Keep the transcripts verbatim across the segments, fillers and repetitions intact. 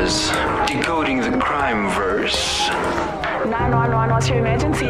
is Decoding the Crime Verse. nine one one, what's your emergency?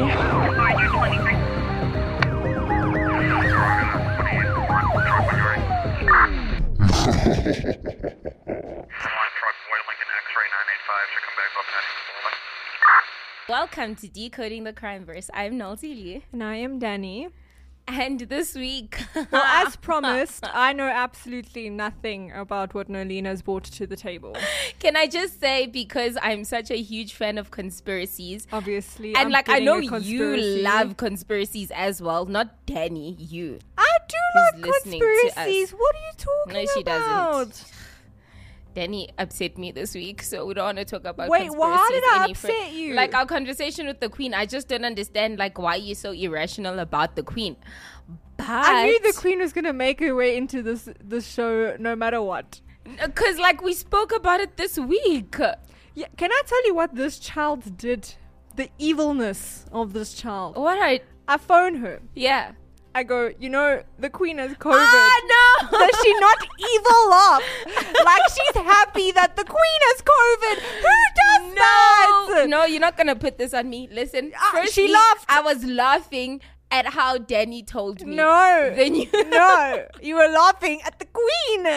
Welcome to Decoding the Crime Verse. I'm Nolty Lee. And I am Danny. And this week... Well, as promised, I know absolutely nothing about what Nolina's brought to the table. Can I just say, because I'm such a huge fan of conspiracies... Obviously. And I'm like, I know you love conspiracies as well. Not Danny, you. I do who's like listening to conspiracies. What are you talking No, she about? doesn't. Danny upset me this week, so we don't want to talk about Wait, conspiracies well, how did I any fur- upset you? Like our conversation with the Queen, I just don't understand like why you're so irrational about the Queen. But I knew the Queen was going to make her way into this this show no matter what. Because like we spoke about it this week. Yeah, can I tell you what this child did? The evilness of this child. What I I phone her. yeah. I go, you know, the Queen has COVID. Ah, no! Does she not evil laugh? Like she's happy that the Queen has COVID. Who does No, that? no, you're not gonna put this on me. Listen, Ah, she firstly, laughed. I was laughing at how Danny told me. No. Then you No. You were laughing at the Queen.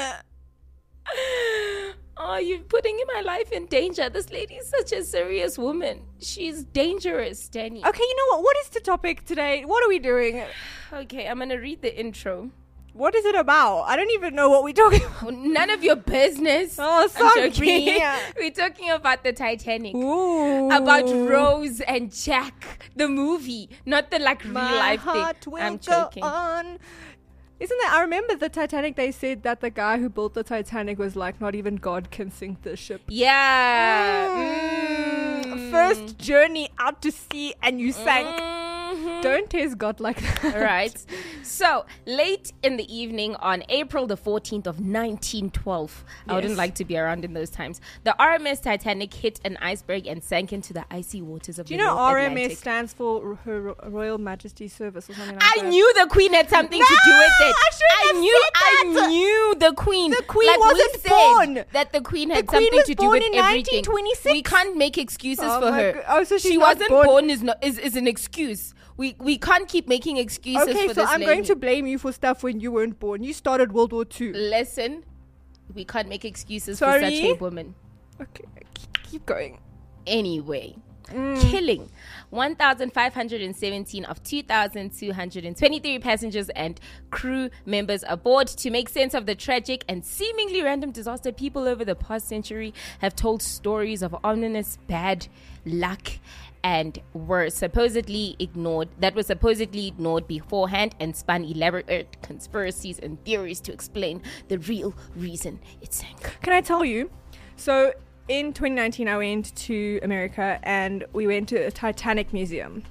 Oh, you're putting my life in danger. This lady is such a serious woman. She's dangerous, Danny. Okay, you know what? What is the topic today? What are we doing? Okay, I'm gonna read the intro. What is it about? I don't even know what we're talking about. Oh, none of your business. Oh, I'm sorry. joking. We're talking about the Titanic. Ooh. About Rose and Jack, the movie, not the like real My life heart thing. will I'm go joking. on. Isn't that? I remember the Titanic. They said that the guy who built the Titanic was like, not even God can sink the ship. Yeah. Mm. Mm. First journey out to sea and you sank. Mhm. Don't test God like that. Right. So, late in the evening on April the fourteenth of nineteen twelve, I wouldn't Yes. like to be around in those times, the R M S Titanic hit an iceberg and sank into the icy waters of Do the you know North R M S Atlantic. stands for Her Ro- Royal Majesty Service or something like I that? knew the Queen had something to do No, with it. I shouldn't have knew said I that. knew the Queen. The Queen like wasn't we said born. That the Queen had The Queen something was to do born with in everything. nineteen twenty-six. We can't make excuses Oh for my her. go- oh, so she's she not wasn't born- born, is, not, is is an excuse. We we can't keep making excuses Okay, for so this I'm lady. going to blame you for stuff when you weren't born. You started World War Two. Listen, we can't make excuses Sorry? for such a woman. Okay, keep- keep going. Anyway, Mm. killing one thousand five hundred seventeen of two thousand two hundred twenty-three passengers and crew members aboard. To make sense of the tragic and seemingly random disaster, people over the past century have told stories of ominous bad luck and were supposedly ignored that were supposedly ignored beforehand and spun elaborate conspiracies and theories to explain the real reason it sank. Can I tell you? So in twenty nineteen, I went to America and we went to a Titanic museum.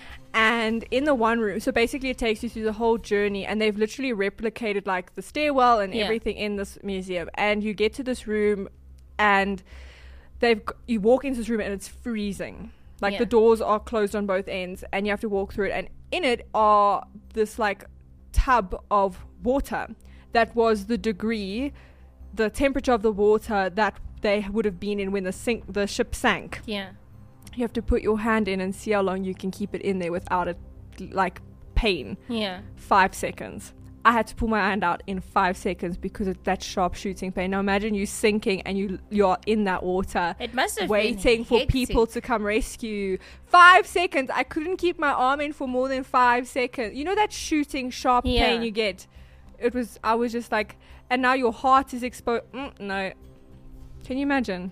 And in the one room, so basically it takes you through the whole journey, and they've literally replicated like the stairwell and Yeah. everything in this museum. And you get to this room, and they've g- you walk into this room and it's freezing. Like Yeah. the doors are closed on both ends, and you have to walk through it. And in it are this like tub of water that was the degree, the temperature of the water that they would have been in when the sink the ship sank. Yeah. You have to put your hand in and see how long you can keep it in there without it like pain. Yeah. Five seconds. I had to pull my hand out in five seconds because of that sharp shooting pain. Now imagine you sinking and you you're in that water, It must have waiting been for hectic. people to come rescue you. Five seconds. I couldn't keep my arm in for more than five seconds. You know that shooting sharp Yeah. pain you get? It was. I was just like, and now your heart is exposed. Mm, no. Can you imagine?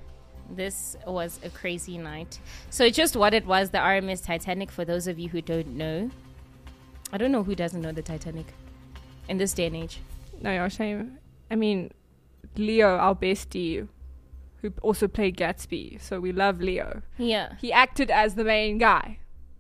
This was a crazy night. So just what it was, the R M S Titanic, for those of you who don't know. I don't know who doesn't know the Titanic in this day and age. No, you're shame. I mean, Leo, our bestie, who also played Gatsby. So we love Leo. Yeah. He acted as the main guy.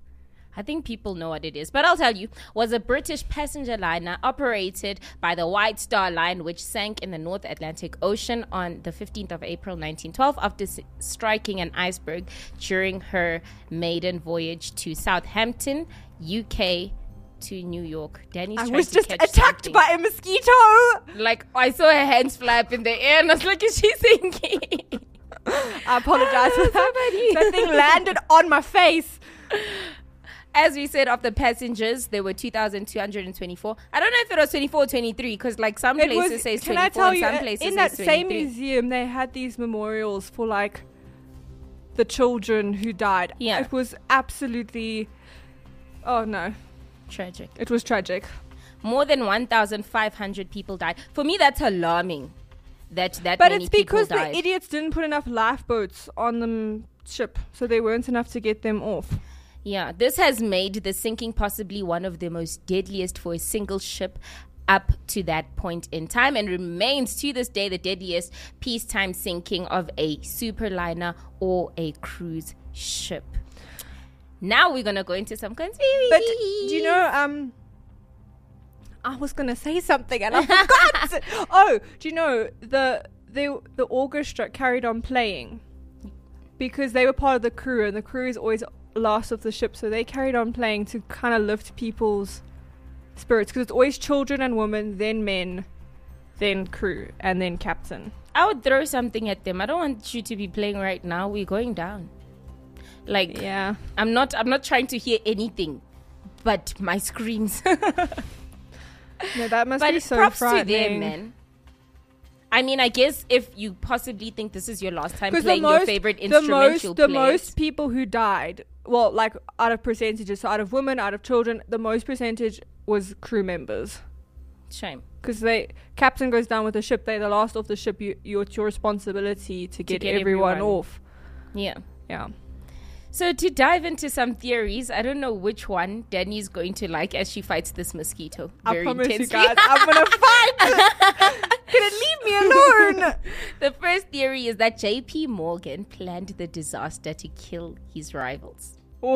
I think people know what it is, but I'll tell you, was a British passenger liner operated by the White Star Line, which sank in the North Atlantic Ocean on the fifteenth of April nineteen twelve after s- striking an iceberg during her maiden voyage to Southampton, U K to New York. Danny's I trying was to just catch attacked something. by a mosquito. Like, I saw her hands fly up in the air and I was like, is she sinking? I apologize for that. That thing landed on my face. As we said, of the passengers, there were two thousand two hundred twenty-four. I don't know if it was twenty-four or twenty-three, because like some It places was, say can I twenty-four tell and you, some uh, places in say that same twenty-three. museum, they had these memorials for like the children who died. Yeah. It was absolutely, oh no, Tragic. it was tragic. More than one thousand five hundred people died. For me, that's alarming. That that But many it's because people died. the idiots didn't put enough lifeboats on the ship, so there weren't enough to get them off. Yeah, this has made the sinking possibly one of the most deadliest for a single ship up to that point in time, and remains to this day the deadliest peacetime sinking of a superliner or a cruise ship. Now we're gonna go into some conspiracy. But do you know, um, I was gonna say something and I forgot. Oh, do you know the the the orchestra carried on playing because they were part of the crew, and the crew is always last of the ship, so they carried on playing to kind of lift people's spirits, because it's always children and women, then men, then crew, and then captain. I would throw something at them. I don't want you to be playing right now. We're going down. Like, Yeah. I'm not. I'm not trying to hear anything, but my screams. No, that must But be so props to frightening. them, man. I mean, I guess if you possibly think this is your last time 'Cause playing the most, your favorite the instrument, most, you'll the play most it. people who died, well, like out of percentages, so out of women, out of children, the most percentage was crew members. Shame. Because they captain goes down with the ship, they're the last off the ship. You, you it's your responsibility to get, get everyone, everyone. off. Yeah. Yeah. So to dive into some theories, I don't know which one Danny's going to like as she fights this mosquito. I Very promise intensely. you guys, I'm gonna fight. Can it leave me alone? The first theory is that J P Morgan planned the disaster to kill his rivals.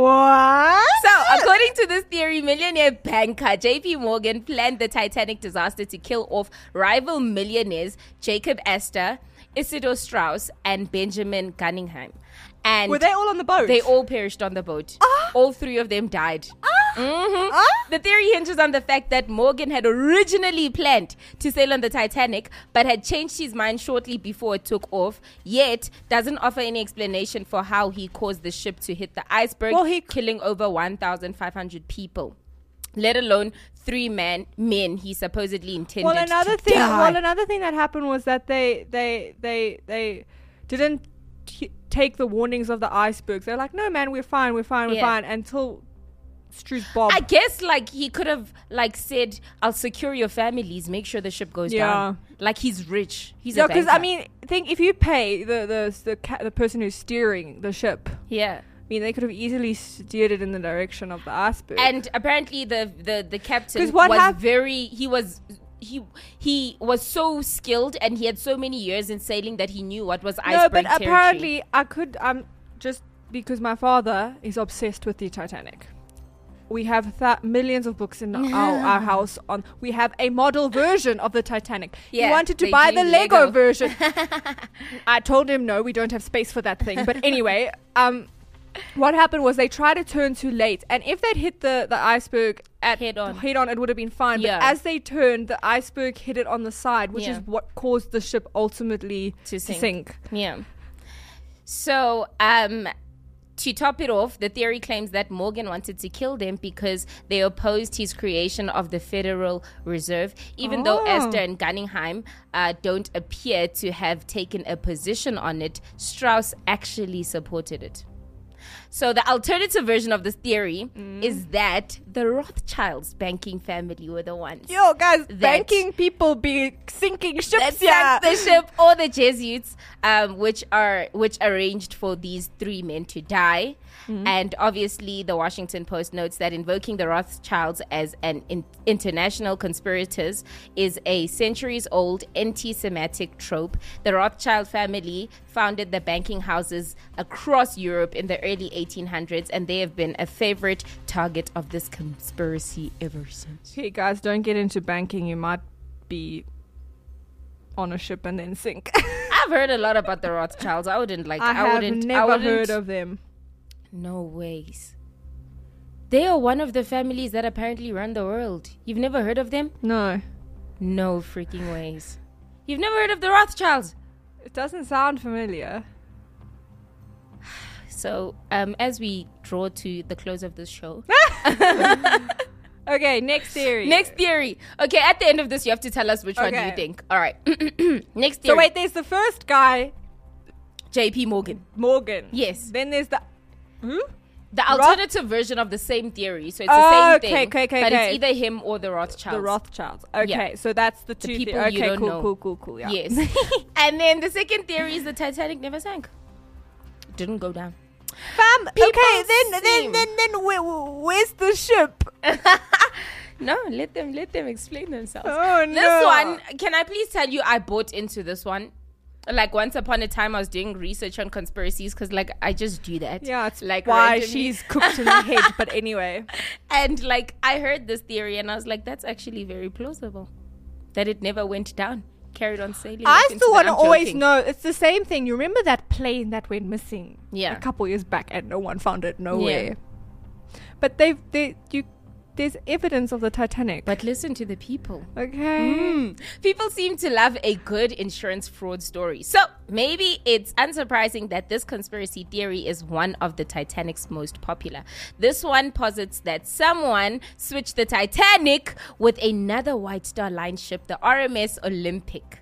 What? So, according to this theory, millionaire banker J P Morgan planned the Titanic disaster to kill off rival millionaires Jacob Astor, Isidor Strauss, and Benjamin Cunningham. And Were they all on the boat? they all perished on the boat. Ah. All three of them died. Mhm. Ah. The theory hinges on the fact that Morgan had originally planned to sail on the Titanic, but had changed his mind shortly before it took off, yet doesn't offer any explanation for how he caused the ship to hit the iceberg, Well, he c- killing over one thousand five hundred people, let alone three man, men he supposedly intended Well, another to thing. die. Well, another thing that happened was that they, they, they, they didn't t- take the warnings of the icebergs. They're like, "No, man, we're fine, we're fine, we're Yeah. fine." Until Struce Bob. I guess like he could have like said, "I'll secure your families, make sure the ship goes Yeah. down." Like he's rich. He's Yeah, a because banker. I mean, think if you pay the the the, ca- the person who's steering the ship, yeah. I mean, they could have easily steered it in the direction of the iceberg. And apparently the the the captain 'Cause what was hap- very he was he he was so skilled, and he had so many years in sailing that he knew what was no, iceberg but territory. apparently I could. Um, just because my father is obsessed with the Titanic. We have th- millions of books in our, our house. On we have a model version of the Titanic. Yeah, he wanted to they buy do the Lego, Lego. version. I told him no, we don't have space for that thing. But anyway, um, what happened was they tried to turn too late, and if they'd hit the, the iceberg at Head on. head on, it would have been fine. Yeah. But as they turned, the iceberg hit it on the side, which Yeah. is what caused the ship ultimately To to sink. sink. Yeah. So, um, to top it off, the theory claims that Morgan wanted to kill them because they opposed his creation of the Federal Reserve, even though Oh. Astor and Cunningham uh, don't appear to have taken a position on it. Strauss actually supported it. So the alternative version of this theory Mm. is that the Rothschilds banking family were the ones Yo, guys, That- banking people be sinking ships. that Yeah. sank the ship, or the Jesuits, um, which are which arranged for these three men to die. Mm-hmm. And obviously, the Washington Post notes that invoking the Rothschilds as an in- international conspirators is a centuries-old anti-Semitic trope. The Rothschild family founded the banking houses across Europe in the early eighteen hundreds, and they have been a favorite target of this conspiracy ever since. Hey, guys, don't get into banking. You might be on a ship and then sink. I've heard a lot about the Rothschilds. I wouldn't like. I, I, have wouldn't. I never wouldn't, heard of them. No ways. They are one of the families that apparently run the world. You've never heard of them? No. No freaking ways. You've never heard of the Rothschilds? It doesn't sound familiar. So, um, as we draw to the close of this show, Okay, next theory. next theory. Okay, at the end of this, you have to tell us which one Okay. you think. All right. Next theory. So wait, there's the first guy, J P Morgan. Morgan. Yes. Then there's the who? The Roth- alternative version of the same theory. So it's Oh, the same okay, thing. okay, okay, but okay. it's either him or the Rothschilds. The Rothschilds. Okay, Yeah. so that's the two. people the- you okay, don't cool, know. cool, cool, cool. Yeah. Yes. And then the second theory is the Titanic never sank. Didn't go down. Fam. People Okay, then then seem- then then where, where's the ship? No, let them let them explain themselves. Oh, This no. one, can I please tell you, I bought into this one. Like once upon a time, I was doing research on conspiracies because, like, I just do that. Yeah, it's like why randomly. she's cooked in the head. But anyway, And like, I heard this theory, and I was like, that's actually very plausible. That it never went down, carried on sailing. I back into still the- want to I'm always joking. know. It's the same thing. You remember that plane that went missing? Yeah. a couple years back, and no one found it nowhere. But they've they you. There's evidence of the Titanic. But listen to the people. okay. Mm. People seem to love a good insurance fraud story. So maybe it's unsurprising that this conspiracy theory is one of the Titanic's most popular. This one posits that someone switched the Titanic with another White Star Line ship, the R M S Olympic.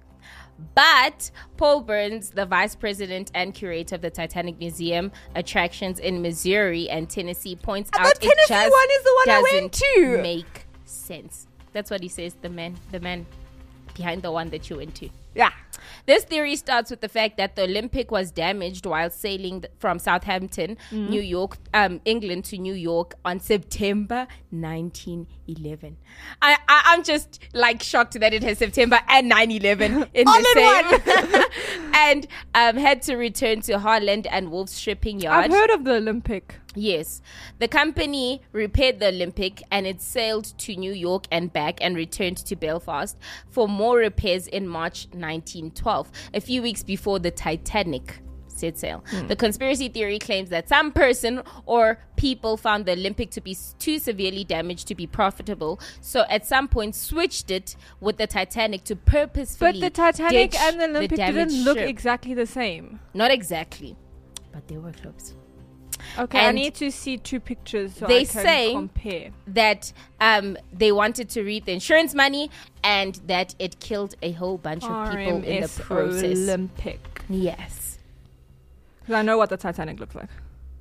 But Paul Burns, the vice president and curator of the Titanic Museum attractions in Missouri and Tennessee, points I out thought it Tennessee just one is the one I went doesn't to. make sense. That's what he says, the man, the man behind the one that you went to. Yeah. This theory starts with the fact that the Olympic was damaged while sailing th- from Southampton, Mm-hmm. New York, um, England to New York on September nineteen eleven. I, I, I'm just like shocked that it has September and nine eleven in All the in same. And um, had to return to Holland and Wolf's shipping yard. I've heard of the Olympic. Yes. The company repaired the Olympic and it sailed to New York and back and returned to Belfast for more repairs in March nineteen twelve, a few weeks before the Titanic set sail. The conspiracy theory claims that some person or people found the Olympic to be s- too severely damaged to be profitable, so at some point switched it with the Titanic to purposefully But the Titanic ditch and the Olympic damaged didn't look ship. exactly the same. Not exactly, but they were close. Okay, I And need to see two pictures so they I can say- compare. That um, they wanted to reap the insurance money and that it killed a whole bunch of people in the R M S process. Olympic. Yes. Because I know what the Titanic looks like.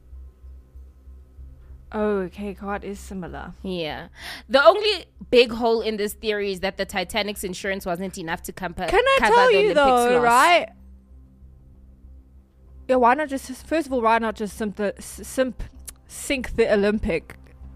Oh, okay, God is similar. Yeah. The only big hole in this theory is that the Titanic's insurance wasn't enough to compa- Can I cover tell the you Olympics though, loss. right? Yeah, why not just first of all, why not just simp the s- simp sink the Olympic?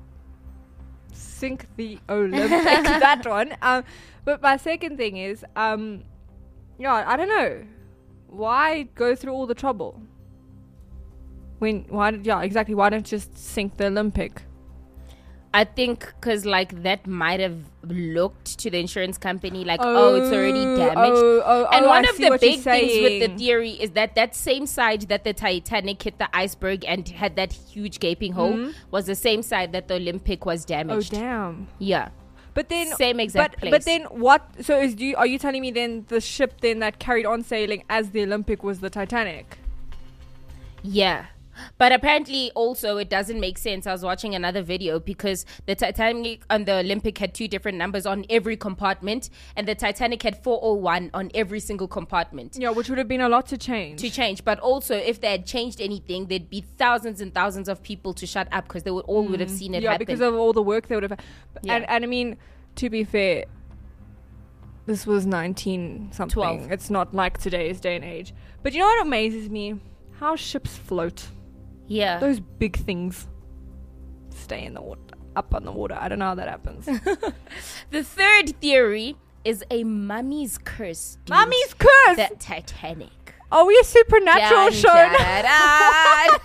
Sink the Olympic, that one. Um, but my second thing is, um, yeah, I don't know, why go through all the trouble? When why? Yeah, exactly. Why don't you just sink the Olympic? I think because like that might have looked to the insurance company like, oh, it's already damaged. Oh, oh, And oh, one I of see the what you're big things with the saying. theory is that that same side that the Titanic hit the iceberg and had that huge gaping hole was the same side that the Olympic was Oh damaged. damn! Yeah. But then Same exact but, place. But then what? So is do you, are you telling me then the ship then that carried on sailing as the Olympic was the Titanic? Yeah. But apparently also it doesn't make sense. I was watching another video because the Titanic and the Olympic had two different numbers on every compartment and the Titanic had four oh one on every single compartment. Yeah, which would have been a lot to change. To change, but also if they had changed anything, there'd be thousands and thousands of people to shut up because they would all would have seen it yeah, happen. because of all the work they would have. Yeah. And and I mean, to be fair, this was nineteen something. twelve. It's not like today's day and age. But you know what amazes me? How ships float. yeah, Those big things stay in the water, up on the water. I don't know how that happens. the third theory is a mummy's curse. due Mommy's to curse. the Titanic. Are we a supernatural Dun, show? dun, dun.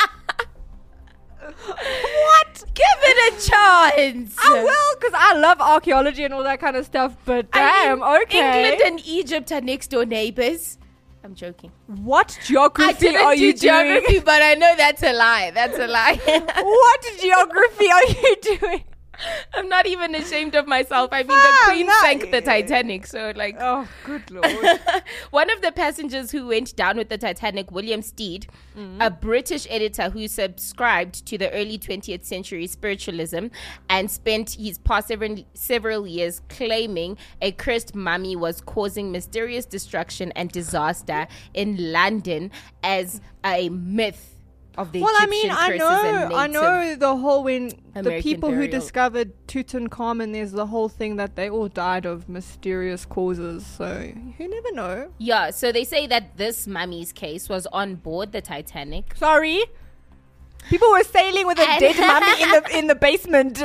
What? Give it a chance. I will, because I love archaeology and all that kind of stuff. But I damn, mean, okay. England and Egypt are next door neighbors. I'm joking. What I geography didn't are do you geography, doing? but I know that's a lie. That's a lie. What geography are you doing? I'm not even ashamed of myself. I mean, the Ah, Queen no. sank the Titanic, so like. Oh, good lord. One of the passengers who went down with the Titanic, William Steed, a British editor who subscribed to the early twentieth century spiritualism and spent his past several, several years claiming a cursed mummy was causing mysterious destruction and disaster in London as a myth of the Well, I Egyptian mean, I curses know, and I native. know the whole when the American people who burial. discovered Tutankhamun, there's the whole thing that they all died of mysterious causes. So you never know. Yeah, so they say that this mummy's case was on board the Titanic. Sorry, people were sailing with a And- dead mummy in the in the basement.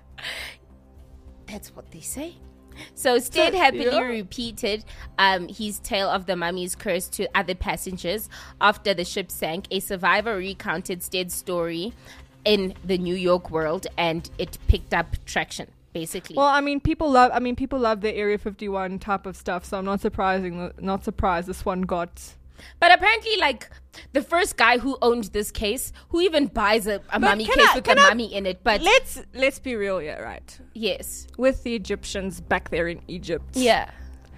That's what they say. So Stead So, happily yeah. repeated um, his tale of the mummy's curse to other passengers after the ship sank. A survivor recounted Stead's story in the New York World, and it picked up traction, basically. Well, I mean, people love. I mean, people love the Area fifty-one type of stuff. So I'm not surprising. Not surprised this one got. But apparently, like, the first guy who owned this case, who even buys a, a mummy can case I- with can a I- mummy in it. But Let's let's be real here, right? yes. With the Egyptians back there in Egypt, Yeah.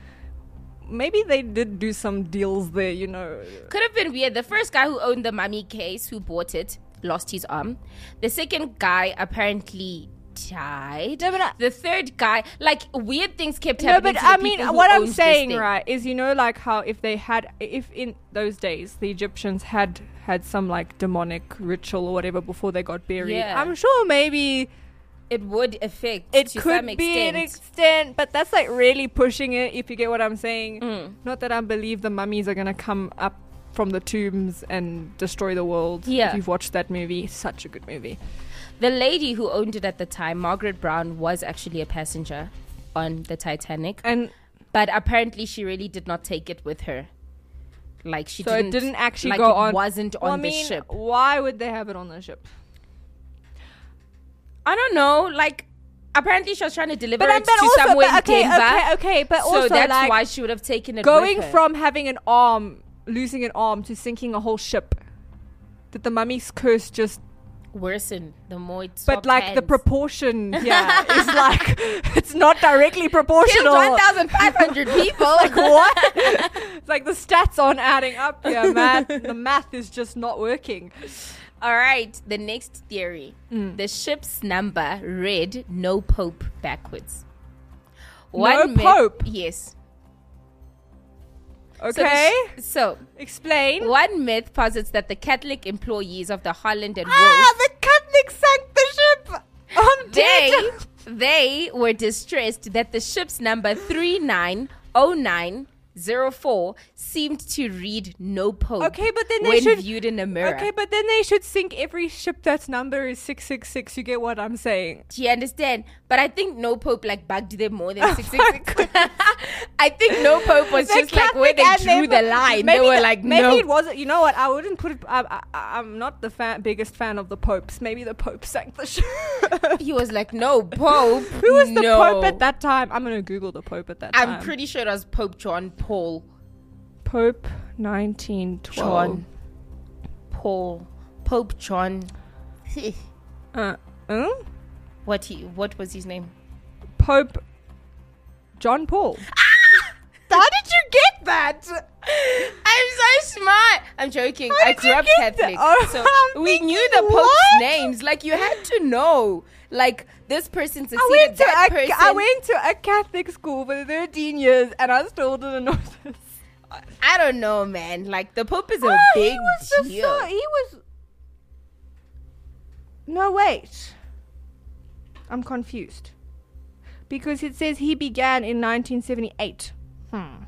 maybe they did do some deals there. You know, Could have been weird. The first guy who owned the mummy case, who bought it, lost his arm. The second guy apparently died. No, but I- the third guy, like, weird things kept no, happening but to the I mean, people who what I'm owned this saying, thing. right, is you know, like how if they had, if in those days the Egyptians had had some like demonic ritual or whatever before they got buried, Yeah. I'm sure maybe It would affect it to could some be an extent. extent, but that's like really pushing it. If you get what I'm saying, Mm. not that I believe the mummies are gonna come up from the tombs and destroy the world. Yeah. If you've watched that movie, such a good movie. The lady who owned it at the time, Margaret Brown, was actually a passenger on the Titanic, And but apparently she really did not take it with her. Like she so didn't. it didn't actually like go it on. Wasn't Well, on I the mean, ship. why would they have it on the ship? I don't know. Like, apparently she was trying to deliver But, it um, but to also, somewhere but, in okay, Denver. okay, okay, but so also that's like why she would have taken it going with her. from having an arm, losing an arm, to sinking a whole ship. Did the mummy's curse just? worsen the more it But swapped like the hands. proportion, yeah, is like it's not directly Killed proportional. one thousand five hundred people. Like what? It's like the stats aren't adding up here, man. The math is just not working. All right, the next theory. Mm. The ship's number read no pope backwards. No myth- pope? Yes. So the Okay, sh- So, explain. one myth posits that the Catholic employees of the Holland and Ah, Wolf, the Catholics sank the ship. I'm they, dead. they were distressed that the ship's number three nine oh nine zero four seemed to read no pope. Okay, but then they when should- viewed in a mirror. Okay, but then they should sink every ship that's number is six six six. You get what I'm saying? Do you understand? But I think no pope like bugged them more than Oh six six six. I think no pope was The just like where they Catholic and drew the them- line. They maybe were the- like, maybe no. it wasn't. You know what? I wouldn't put it. I, I, I'm not the fan, biggest fan of the popes. Maybe the pope sank the ship. He was like, no, pope. Who was the no. pope at that time? I'm gonna Google the pope at that time. I'm pretty sure it was Pope John Paul. Pope nineteen twelve. John Paul. Pope John. Uh, uh? what he? What was his name? Pope John Paul. How did you get that? I'm so smart. I'm joking. How I did grew you up get Catholic, that? Oh, so I'm we knew the thinking, Pope's what? names. Like you had to know. Like this person I succeeded went, to that a, person. I went to a Catholic school for thirteen years and I still didn't know this. I don't know, man. Like the Pope is a Oh, big he was the deal. so, he was. No, wait. I'm confused. Because it says he began in nineteen seventy-eight. Hmm.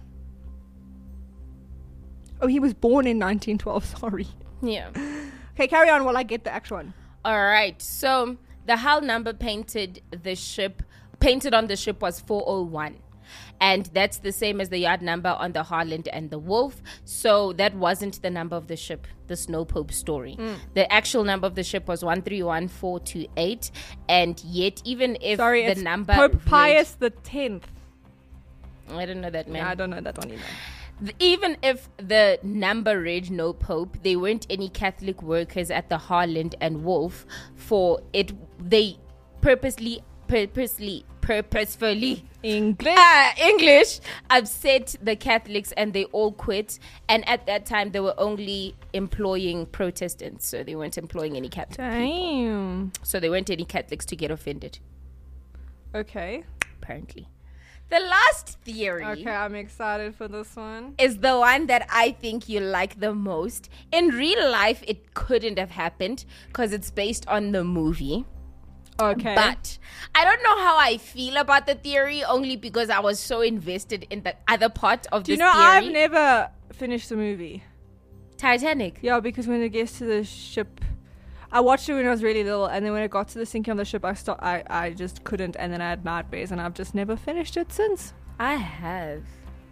Oh, he was born in nineteen twelve. Sorry. Yeah. Okay, carry on while I get the actual one. All right. So the hull number painted the ship painted on the ship was four oh one. And that's the same as the yard number on the Harland and the Wolf. So that wasn't the number of the ship, the Snow Pope story. Mm. The actual number of the ship was one three one four two eight. And yet, even if Sorry, the it's number. Pope read- Pius the tenth. I don't know that, man. I don't know that one either. Th- Even if the number read no pope, there weren't any Catholic workers at the Harland and Wolf for it. They purposely purposely, purposefully, English. uh, English, upset the Catholics, and they all quit. And at that time, they were only employing Protestants, so they weren't employing any Catholics. Damn. So there weren't any Catholics to get offended, Okay. apparently. The last theory Okay, I'm excited for this one. is the one that I think you like the most. In real life, it couldn't have happened because it's based on the movie. Okay. But I don't know how I feel about the theory, only because I was so invested in the other part of Do you this know, theory. I've never finished the movie. Titanic. Yeah, because when it gets to the ship, I watched it when I was really little, and then when it got to the sinking of the ship, I stopped. I, I just couldn't, and then I had nightmares, and I've just never finished it since. I have.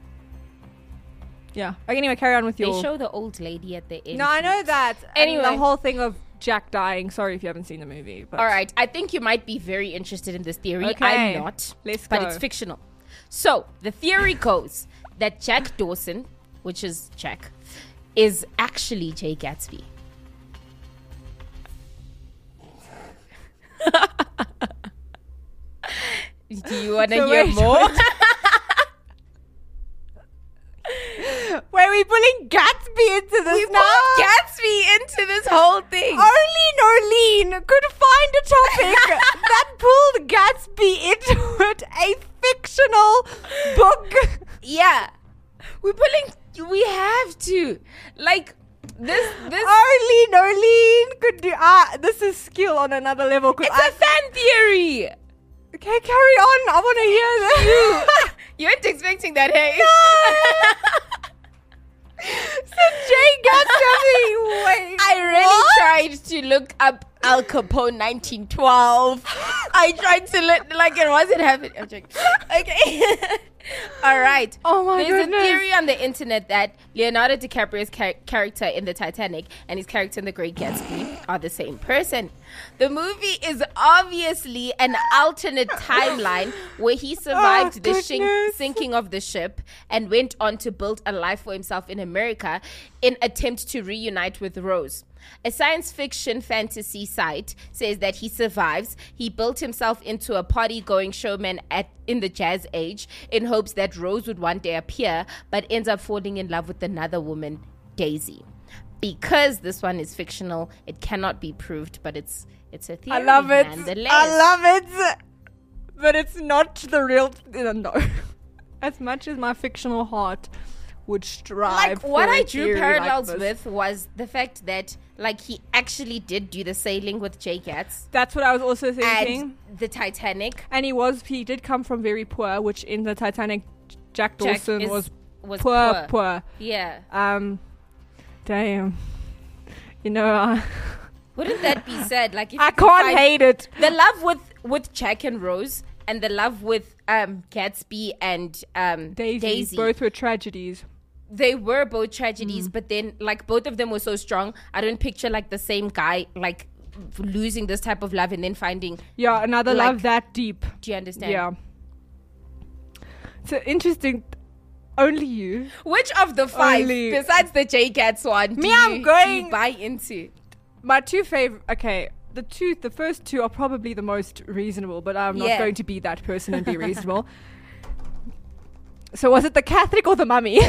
Yeah. Okay, anyway, carry on with They your... show the old lady at the end. No, I know that. Anyway. And the whole thing of Jack dying. Sorry if you haven't seen the movie. But All right, I think you might be very interested in this theory. Okay, I'm not. let's But go. it's fictional. So, the theory goes that Jack Dawson, which is Jack, is actually Jay Gatsby. Do you want to So hear wait, more? Wait, we pulling Gatsby into this We now? put Gatsby into this whole thing. Only Nolene could find a topic that pulled Gatsby into it. A fictional book. Yeah. We're pulling... We have to. Like, this... this Only Nolene could do. Ah, this is skill on another level. 'Cause it's I, a fan theory. okay, carry on. I want to hear this. You weren't expecting that, hey? So Jay Gatsby. Wait, I really what? tried to look up Al Capone nineteen twelve. I tried to look like it wasn't happening. I'm joking. Okay. All right. Oh my There's goodness. a theory on the internet that Leonardo DiCaprio's char- character in the Titanic and his character in The Great Gatsby are the same person. The movie is obviously an alternate timeline where he survived Oh, the shink- goodness. sinking of the ship and went on to build a life for himself in America in attempt to reunite with Rose. A science fiction fantasy site says that he survives. He built himself into a party-going showman at in the jazz age in hopes that Rose would one day appear, but ends up falling in love with another woman, Daisy. Because this one is fictional, it cannot be proved, but it's it's a theory. I love it. Nonetheless. I love it. But it's not the real. No. As much as my fictional heart would strive. Like what for a I drew theory parallels like this. with was the fact that like he actually did do the sailing with Jay Gats That's what I was also thinking. and the Titanic. And he was. He did come from very poor, which in the Titanic, Jack Jack Dawson is- was, was poor, poor. poor. Yeah. Um, damn. You know, I, Wouldn't that be sad? Like if I you could can't find hate it. the love with with Jack and Rose and the love with um Gatsby and um Daisy, Daisy. both were tragedies. They were both tragedies, Mm. but then like both of them were so strong. I don't picture like the same guy like losing this type of love and then finding. Yeah, another Like- love that deep. Do you understand? Yeah. So interesting. Only you. Which of the five, Only- besides the J Cats one, do Me, you, I'm do you going- buy into? My two favorite. Okay, the two, the first two are probably the most reasonable, but I'm not Yeah. going to be that person and be reasonable. So was it the Catholic or the mummy?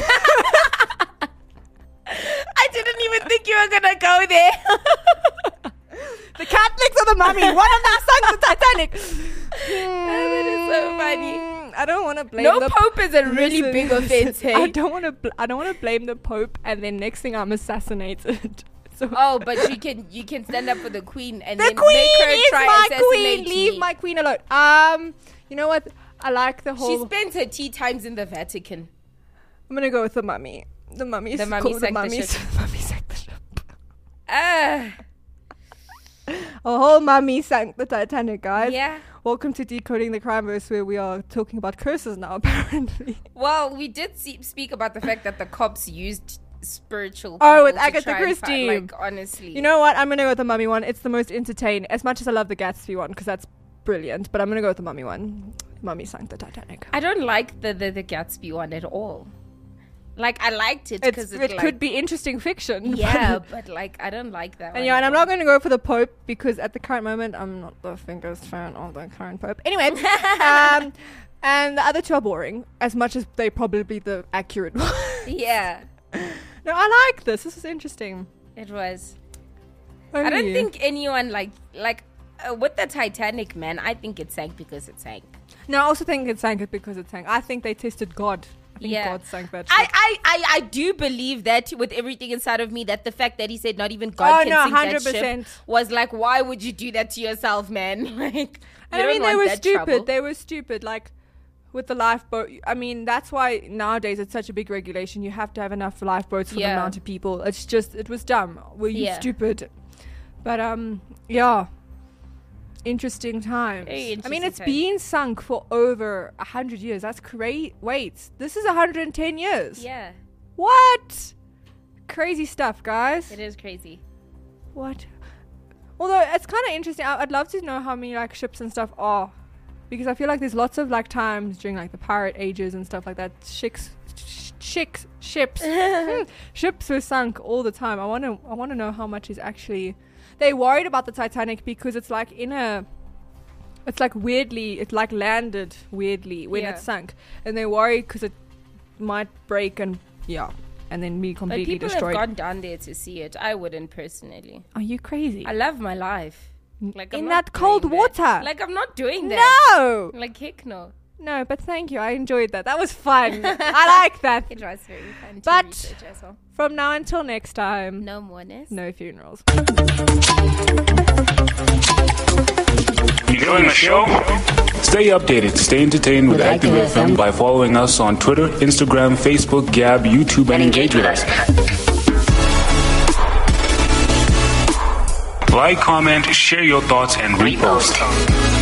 I didn't even think you were gonna go there. The Catholics or the mummy? One of them sunk the Titanic. That is so funny. Mm, I don't want to blame. No the Pope is a really Listen, big offense, hey? I don't want to. Bl- I don't want to blame the Pope, and then next thing I'm assassinated. So Oh, but you can you can stand up for the Queen and the then Queen make her is try my assassinate Queen. Leave me. my Queen alone. Um, you know what? I like the She whole. spends her tea times in the Vatican. I'm gonna go with the mummy. The mummy. The mummy the sank the mummy. ship. The mummy sank the ship. Ah, A whole mummy sank the Titanic, guys. yeah. Welcome to Decoding the Crimeverse, where we are talking about curses now, apparently. Well, we did see, speak about the fact that the cops used spiritual. Oh, with people to Agatha try and Christie. find- Like honestly, You know what? I'm gonna go with the mummy one. It's the most entertaining. As much as I love the Gatsby one, because that's brilliant, but I'm gonna go with the mummy one. Mummy sank the Titanic. I don't like the, the the Gatsby one at all. Like, I liked it It's, because it it, like, could be interesting fiction. Yeah, but like, I don't like that And one yeah, and at I'm all. not going to go for the Pope because at the current moment, I'm not the biggest fan of the current Pope. Anyway, um, and the other two are boring, as much as they probably the accurate one. Yeah, No, I like this. This is interesting. it was. I Only don't you. think anyone like like uh, with the Titanic, man. I think it sank because it sank. No, I also think it sank it because it sank. I think they tested God. I think Yeah. God sank that I, ship. I, I, I do believe that with everything inside of me, that the fact that he said not even Oh, God can no, sink one hundred that percent. ship was like, why would you do that to yourself, man? Like, you And I don't mean, they want were that stupid. trouble. They were stupid. Like, with the lifeboat. I mean, that's why nowadays it's such a big regulation. You have to have enough lifeboats for Yeah. the amount of people. It's just, it was dumb. Were you Yeah. stupid? But, um, yeah. Interesting times. Very I mean, interesting it's times. been sunk for over a hundred years. That's crazy. Wait, this is a hundred and ten years. Yeah, What? Crazy stuff, guys. it is crazy. What? Although it's kind of interesting. I- I'd love to know how many like ships and stuff are, because I feel like there's lots of like times during like the pirate ages and stuff like that. Ships, sh- ships, ships, ships were sunk all the time. I want to. I want to know how much is actually. They worried about the Titanic because it's like in a. It's like weirdly. It like landed weirdly when Yeah. it sunk, and they worried because it might break and yeah, and then be But completely people destroyed. have gone down there to see it. I wouldn't personally. Are you crazy? I love my life. Like I'm In not that cold doing water. that. Like I'm not doing that. No, Like heck no. no, but thank you. I enjoyed that. That was fun. I like that. It was very fun to But- research as well. From now until next time, No moreness. no funerals. Enjoying the show? Stay updated, stay entertained with Active F M by following us on Twitter, Instagram, Facebook, Gab, YouTube, and engage with us. Like, comment, share your thoughts, and repost.